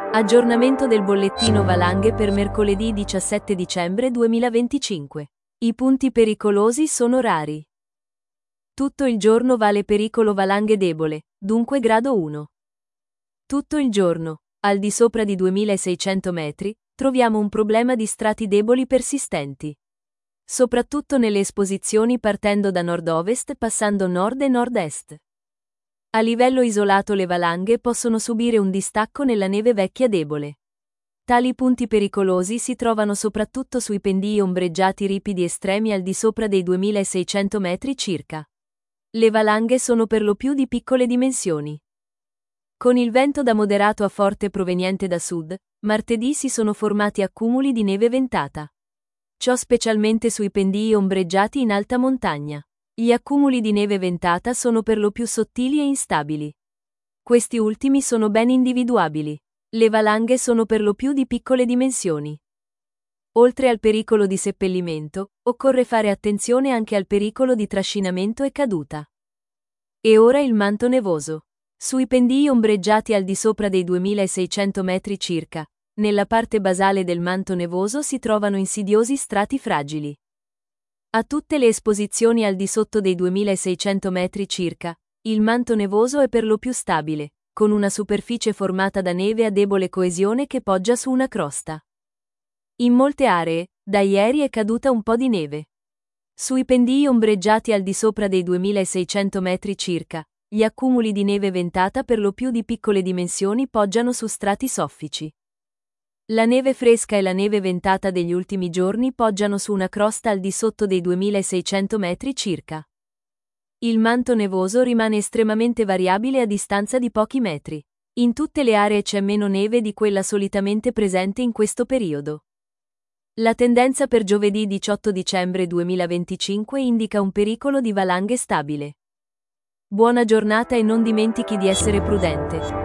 Aggiornamento del bollettino valanghe per mercoledì 17 dicembre 2025. I punti pericolosi sono rari. Tutto il giorno vale pericolo valanghe debole, dunque grado 1. Tutto il giorno, al di sopra di 2600 metri, troviamo un problema di strati deboli persistenti. Soprattutto nelle esposizioni partendo da nord-ovest passando nord e nord-est. A livello isolato le valanghe possono subire un distacco nella neve vecchia debole. Tali punti pericolosi si trovano soprattutto sui pendii ombreggiati ripidi estremi al di sopra dei 2600 metri circa. Le valanghe sono per lo più di piccole dimensioni. Con il vento da moderato a forte proveniente da sud, martedì si sono formati accumuli di neve ventata. Ciò specialmente sui pendii ombreggiati in alta montagna. Gli accumuli di neve ventata sono per lo più sottili e instabili. Questi ultimi sono ben individuabili. Le valanghe sono per lo più di piccole dimensioni. Oltre al pericolo di seppellimento, occorre fare attenzione anche al pericolo di trascinamento e caduta. E ora il manto nevoso. Sui pendii ombreggiati al di sopra dei 2600 metri circa, nella parte basale del manto nevoso si trovano insidiosi strati fragili. A tutte le esposizioni al di sotto dei 2600 metri circa, il manto nevoso è per lo più stabile, con una superficie formata da neve a debole coesione che poggia su una crosta. In molte aree, da ieri è caduta un po' di neve. Sui pendii ombreggiati al di sopra dei 2600 metri circa, gli accumuli di neve ventata per lo più di piccole dimensioni poggiano su strati soffici. La neve fresca e la neve ventata degli ultimi giorni poggiano su una crosta al di sotto dei 2600 metri circa. Il manto nevoso rimane estremamente variabile a distanza di pochi metri. In tutte le aree c'è meno neve di quella solitamente presente in questo periodo. La tendenza per giovedì 18 dicembre 2025 indica un pericolo di valanghe stabile. Buona giornata e non dimentichi di essere prudente.